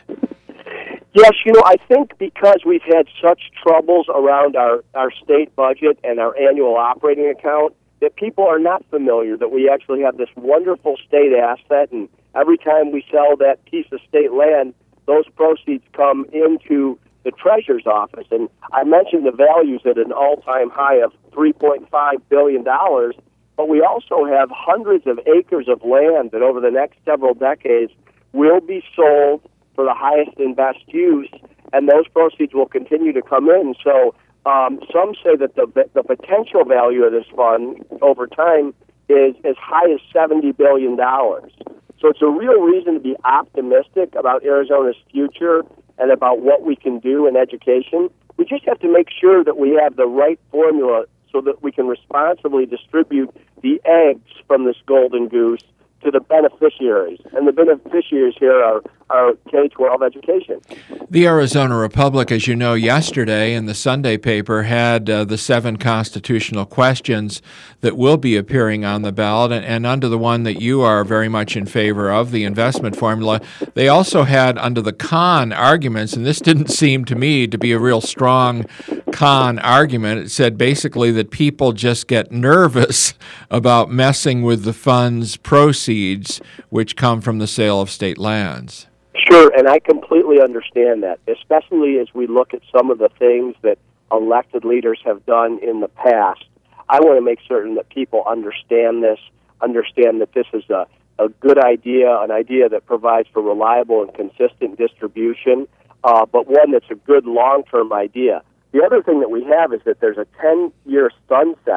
Yes, you know, I think because we've had such troubles around our, our state budget and our annual operating account, that people are not familiar that we actually have this wonderful state asset, and every time we sell that piece of state land, those proceeds come into the Treasurer's office. And I mentioned the values at an all-time high of three point five billion dollars, but we also have hundreds of acres of land that over the next several decades will be sold for the highest and best use, and those proceeds will continue to come in. So um, some say that the, the potential value of this fund over time is as high as seventy billion dollars. So it's a real reason to be optimistic about Arizona's future and about what we can do in education. We just have to make sure that we have the right formula so that we can responsibly distribute the eggs from this golden goose to the beneficiaries. And the beneficiaries here are, are K twelve education. The Arizona Republic, as you know, yesterday in the Sunday paper had uh, the seven constitutional questions that will be appearing on the ballot. And, and under the one that you are very much in favor of, the investment formula, they also had under the con arguments, and this didn't seem to me to be a real strong con argument. It said basically that people just get nervous about messing with the fund's proceeds, which come from the sale of state lands. Sure, and I completely understand that, especially as we look at some of the things that elected leaders have done in the past. I want to make certain that people understand this, understand that this is a, a good idea, an idea that provides for reliable and consistent distribution, uh, but one that's a good long-term idea. The other thing that we have is that there's a ten-year sunset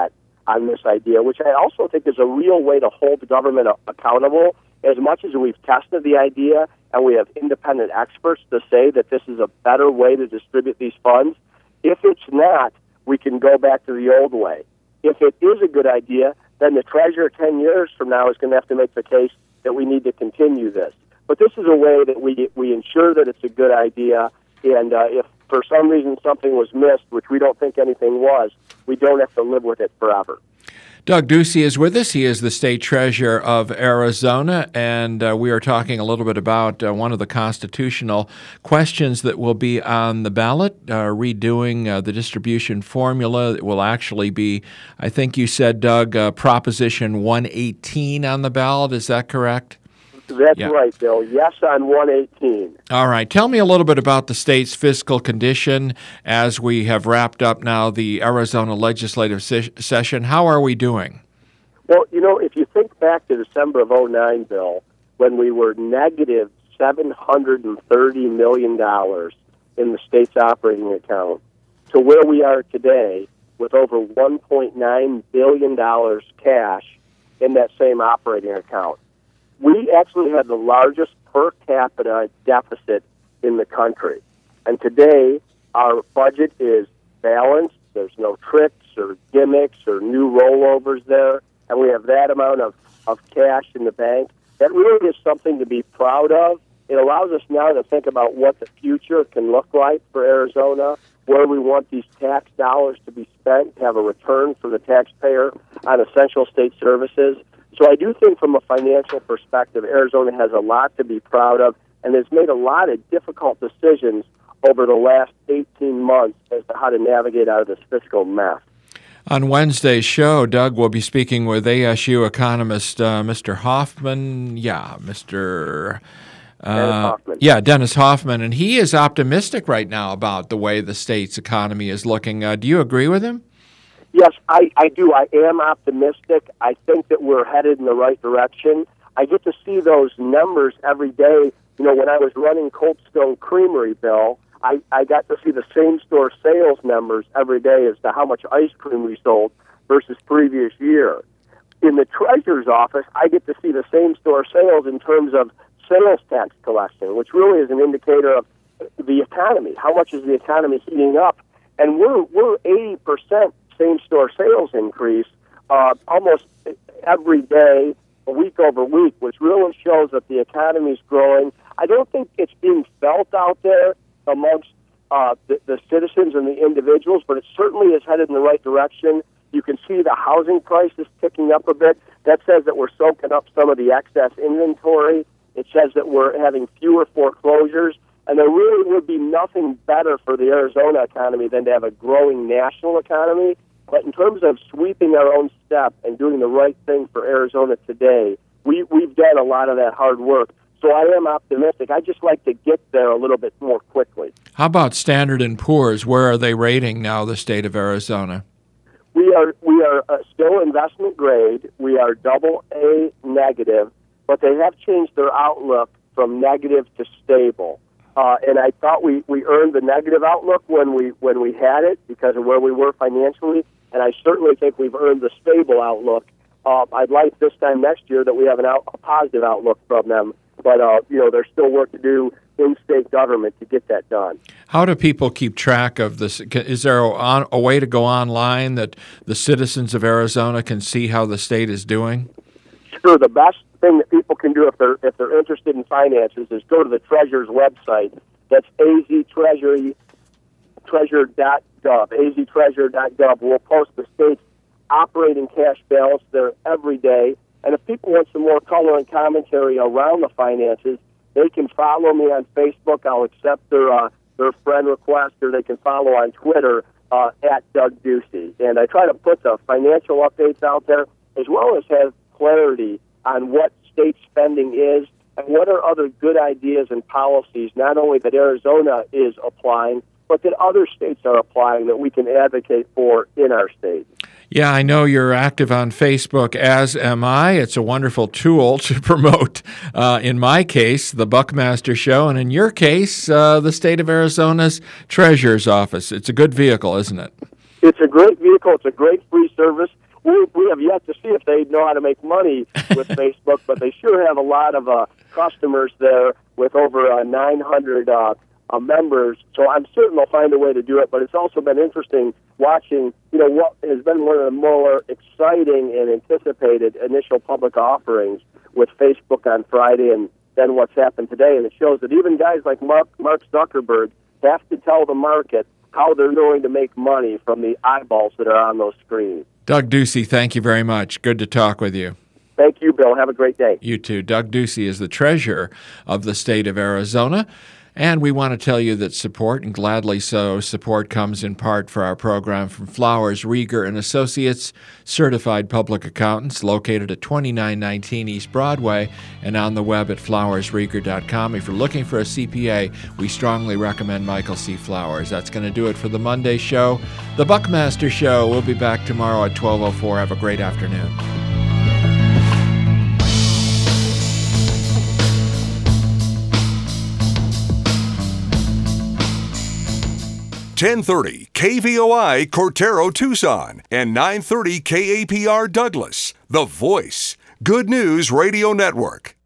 on this idea, which I also think is a real way to hold the government accountable. As much as we've tested the idea and we have independent experts to say that this is a better way to distribute these funds, if it's not, we can go back to the old way. If it is a good idea, then the treasurer ten years from now is going to have to make the case that we need to continue this. But this is a way that we we ensure that it's a good idea, and uh, if for some reason something was missed, which we don't think anything was, we don't have to live with it forever. Doug Ducey is with us. He is the state treasurer of Arizona, and uh, we are talking a little bit about uh, one of the constitutional questions that will be on the ballot, uh, redoing uh, the distribution formula. It will actually be, I think you said, Doug, uh, Proposition one eighteen on the ballot. Is that correct? That's yeah. right, Bill. Yes on one eighteen. All right. Tell me a little bit about the state's fiscal condition as we have wrapped up now the Arizona legislative se- session. How are we doing? Well, you know, if you think back to December of oh nine, Bill, when we were negative seven hundred thirty million dollars in the state's operating account, to where we are today with over one point nine billion dollars cash in that same operating account, we actually had the largest per capita deficit in the country. And today, our budget is balanced. There's no tricks or gimmicks or new rollovers there. And we have that amount of, of cash in the bank. That really is something to be proud of. It allows us now to think about what the future can look like for Arizona, where we want these tax dollars to be spent, to have a return for the taxpayer on essential state services. So I do think from a financial perspective, Arizona has a lot to be proud of and has made a lot of difficult decisions over the last eighteen months as to how to navigate out of this fiscal mess. On Wednesday's show, Doug will be speaking with A S U economist uh, Mister Hoffman. Yeah, Mister Uh, Dennis Hoffman. Yeah, Dennis Hoffman. And he is optimistic right now about the way the state's economy is looking. Uh, do you agree with him? Yes, I, I do. I am optimistic. I think that we're headed in the right direction. I get to see those numbers every day. You know, when I was running Cold Stone Creamery, Bill, I, I got to see the same-store sales numbers every day as to how much ice cream we sold versus previous year. In the treasurer's office, I get to see the same-store sales in terms of sales tax collection, which really is an indicator of the economy. How much is the economy heating up? And we're we're eighty percent same-store sales increase uh, almost every day, week over week, which really shows that the economy is growing. I don't think it's being felt out there amongst uh, the, the citizens and the individuals, but it certainly is headed in the right direction. You can see the housing prices ticking up a bit. That says that we're soaking up some of the excess inventory. It says that we're having fewer foreclosures. And there really would be nothing better for the Arizona economy than to have a growing national economy. But in terms of sweeping our own step and doing the right thing for Arizona today, we, we've done a lot of that hard work. So I am optimistic. I just like to get there a little bit more quickly. How about Standard and Poor's? Where are they rating now the state of Arizona? We are we are uh, still investment grade. We are double A negative, but they have changed their outlook from negative to stable. Uh, and I thought we, we earned the negative outlook when we when we had it because of where we were financially, and I certainly think we've earned the stable outlook. Uh, I'd like this time next year that we have an out, a positive outlook from them, but uh, you know there's still work to do in state government to get that done. How do people keep track of this? Is there a, a way to go online that the citizens of Arizona can see how the state is doing? Sure. The best thing that people can do if they're if they're interested in finances is go to the Treasurer's website. That's A Z Treasury Treasurer dot gov. A Z Treasurer dot gov. We'll post the state's operating cash balance there every day. And if people want some more color and commentary around the finances, they can follow me on Facebook. I'll accept their uh, their friend request, or they can follow on Twitter uh, at Doug Ducey. And I try to put the financial updates out there as well as have clarity on what state spending is and what are other good ideas and policies, not only that Arizona is applying, but that other states are applying that we can advocate for in our state. Yeah, I know you're active on Facebook, as am I. It's a wonderful tool to promote, uh, in my case, the Buckmaster Show, and in your case, uh, the state of Arizona's Treasurer's Office. It's a good vehicle, isn't it? It's a great vehicle. It's a great free service. we, we have yet to see if they know how to make money with Facebook, but they sure have a lot of uh, customers there with over uh, nine hundred uh, uh, members. So I'm certain they'll find a way to do it. But it's also been interesting watching, you know, what has been one of the more exciting and anticipated initial public offerings with Facebook on Friday, and then what's happened today. And it shows that even guys like Mark, Mark Zuckerberg have to tell the market how they're going to make money from the eyeballs that are on those screens. Doug Ducey, thank you very much. Good to talk with you. Thank you, Bill. Have a great day. You too. Doug Ducey is the treasurer of the state of Arizona. And we want to tell you that support, and gladly so, support comes in part for our program from Flowers, Rieger and Associates, certified public accountants located at twenty-nine nineteen East Broadway and on the web at flowers rieger dot com. If you're looking for a C P A, we strongly recommend Michael C. Flowers. That's going to do it for the Monday show. The Buckmaster Show. We'll be back tomorrow at twelve oh four. Have a great afternoon. ten thirty K V O I Cortero Tucson and nine thirty K A P R Douglas. The Voice. Good News Radio Network.